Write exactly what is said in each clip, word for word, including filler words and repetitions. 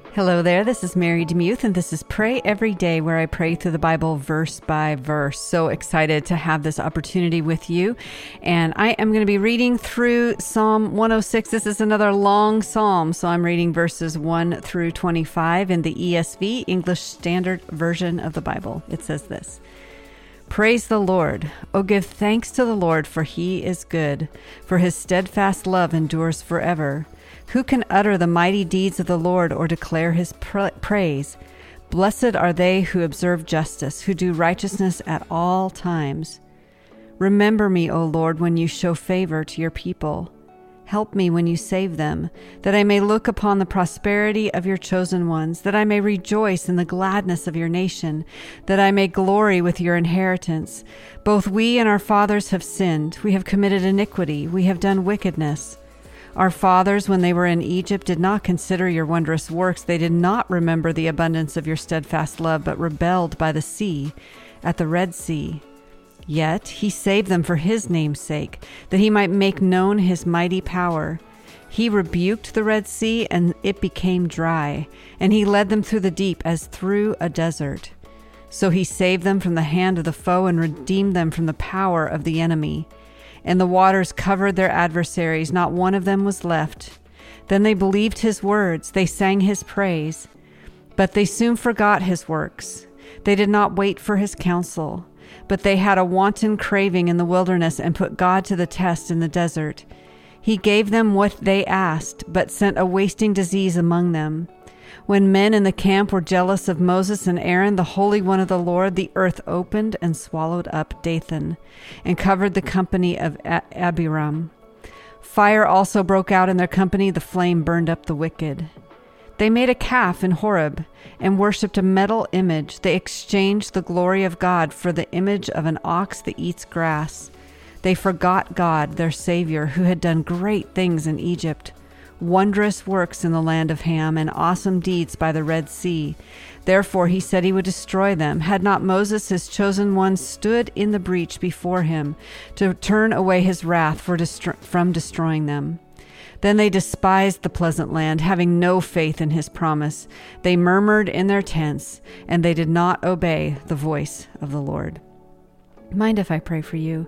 Hello there, this is Mary DeMuth, and this is Pray Every Day, where I pray through the Bible verse by verse. So excited to have this opportunity with you. And I am going to be reading through Psalm one oh six. This is another long psalm, so I'm reading verses one through twenty-five in the E S V, English Standard Version of the Bible. It says this: Praise the Lord. Oh, give thanks to the Lord, for he is good, for his steadfast love endures forever. Who can utter the mighty deeds of the Lord or declare his pra- praise? Blessed are they who observe justice, who do righteousness at all times. Remember me, O Lord, when you show favor to your people. Help me when you save them, that I may look upon the prosperity of your chosen ones, that I may rejoice in the gladness of your nation, that I may glory with your inheritance. Both we and our fathers have sinned. We have committed iniquity. We have done wickedness. Our fathers, when they were in Egypt, did not consider your wondrous works. They did not remember the abundance of your steadfast love, but rebelled by the sea, at the Red Sea. Yet he saved them for his name's sake, that he might make known his mighty power. He rebuked the Red Sea, and it became dry, and he led them through the deep as through a desert. So he saved them from the hand of the foe and redeemed them from the power of the enemy. And the waters covered their adversaries, not one of them was left. Then they believed his words, they sang his praise. But they soon forgot his works. They did not wait for his counsel, but they had a wanton craving in the wilderness and put God to the test in the desert. He gave them what they asked, but sent a wasting disease among them. When men in the camp were jealous of Moses and Aaron, the Holy One of the Lord, the earth opened and swallowed up Dathan and covered the company of Abiram. Fire also broke out in their company. The flame burned up the wicked. They made a calf in Horeb and worshipped a metal image. They exchanged the glory of God for the image of an ox that eats grass. They forgot God, their Savior, who had done great things in Egypt, wondrous works in the land of Ham, and awesome deeds by the Red Sea. Therefore he said he would destroy them. Had not Moses, his chosen one, stood in the breach before him to turn away his wrath for destro- from destroying them. Then they despised the pleasant land, having no faith in his promise. They murmured in their tents, and they did not obey the voice of the Lord. Mind if I pray for you?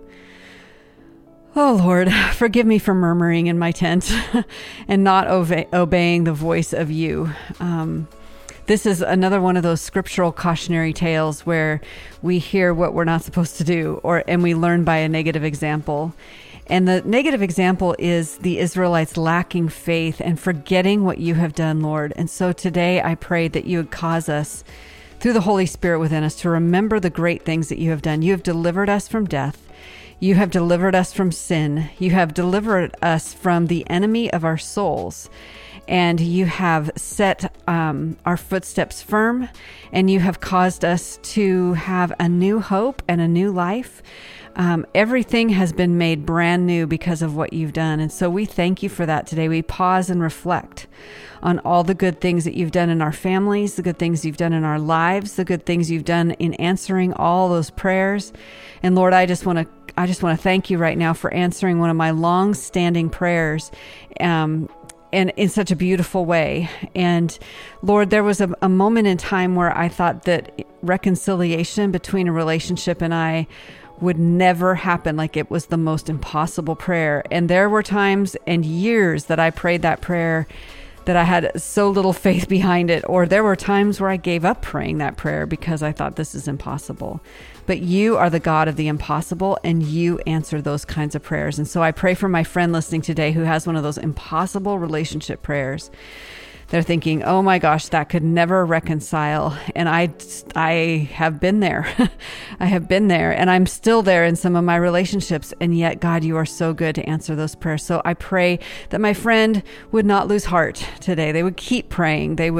Oh, Lord, forgive me for murmuring in my tent and not obe- obeying the voice of you. Um, this is another one of those scriptural cautionary tales where we hear what we're not supposed to do, or and we learn by a negative example. And the negative example is the Israelites lacking faith and forgetting what you have done, Lord. And so today I pray that you would cause us, through the Holy Spirit within us, to remember the great things that you have done. You have delivered us from death. You have delivered us from sin. You have delivered us from the enemy of our souls. And you have set um, our footsteps firm. And you have caused us to have a new hope and a new life. Um, everything has been made brand new because of what you've done. And so we thank you for that today. We pause and reflect on all the good things that you've done in our families, the good things you've done in our lives, the good things you've done in answering all those prayers. And Lord, I just want to I just want to thank you right now for answering one of my long-standing prayers, um, and in such a beautiful way. And Lord, there was a, a moment in time where I thought that reconciliation between a relationship and I would never happen, like it was the most impossible prayer. And there were times and years that I prayed that prayer that I had so little faith behind it, or there were times where I gave up praying that prayer because I thought this is impossible. But you are the God of the impossible, and you answer those kinds of prayers. And so I pray for my friend listening today who has one of those impossible relationship prayers. They're thinking, oh my gosh, that could never reconcile. And I, I have been there. I have been there, and I'm still there in some of my relationships. And yet, God, you are so good to answer those prayers. So I pray that my friend would not lose heart today. They would keep praying. They would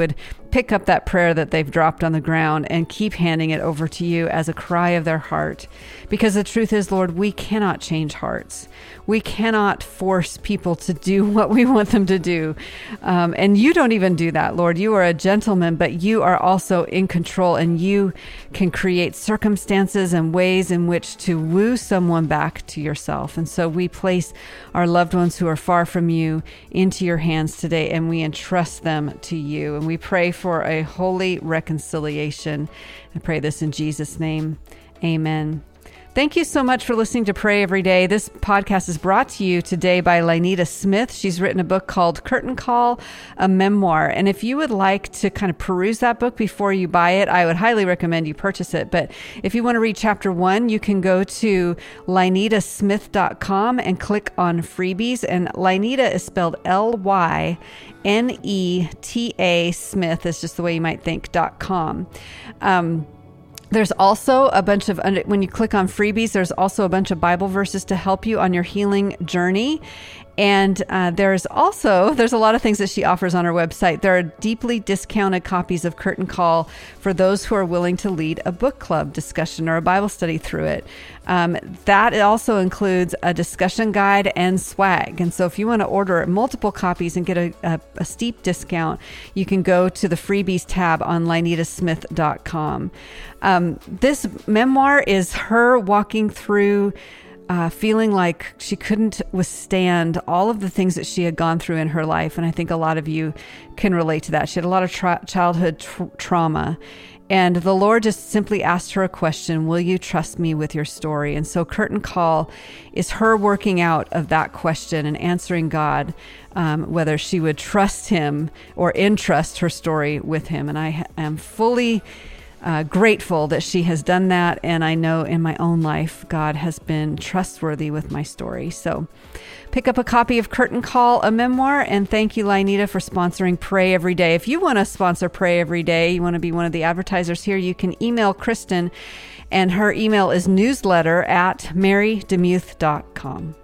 pick up that prayer that they've dropped on the ground and keep handing it over to you as a cry of their heart. Because the truth is, Lord, we cannot change hearts. We cannot force people to do what we want them to do. Um, and you don't even do that, Lord. You are a gentleman, but you are also in control, and you can create circumstances and ways in which to woo someone back to yourself. And so we place our loved ones who are far from you into your hands today, and we entrust them to you. And we pray for a holy reconciliation. I pray this in Jesus' name. Amen. Thank you so much for listening to Pray Every Day. This podcast is brought to you today by Lynetta Smith. She's written a book called Curtain Call, a memoir. And if you would like to kind of peruse that book before you buy it, I would highly recommend you purchase it. But if you want to read chapter one, you can go to lynetta smith dot com and click on freebies. And Lynetta is spelled L Y N E T A Smith. Is just the way you might think, dot com. Um, There's also a bunch of, when you click on freebies, there's also a bunch of Bible verses to help you on your healing journey. And uh, there's also, there's a lot of things that she offers on her website. There are deeply discounted copies of Curtain Call for those who are willing to lead a book club discussion or a Bible study through it. Um, that also includes a discussion guide and swag. And so if you want to order multiple copies and get a, a, a steep discount, you can go to the freebies tab on lynetta smith dot com. Um, this memoir is her walking through Uh, feeling like she couldn't withstand all of the things that she had gone through in her life. And I think a lot of you can relate to that. She had a lot of tra- childhood tra- trauma. And the Lord just simply asked her a question: will you trust me with your story? And so Curtain Call is her working out of that question and answering God, um, whether she would trust him or entrust her story with him. And I ha- am fully Uh, grateful that she has done that. And I know in my own life, God has been trustworthy with my story. So pick up a copy of Curtain Call, a memoir. And thank you, Lynetta, for sponsoring Pray Every Day. If you want to sponsor Pray Every Day, you want to be one of the advertisers here, you can email Kristen, and her email is newsletter at mary demuth dot com.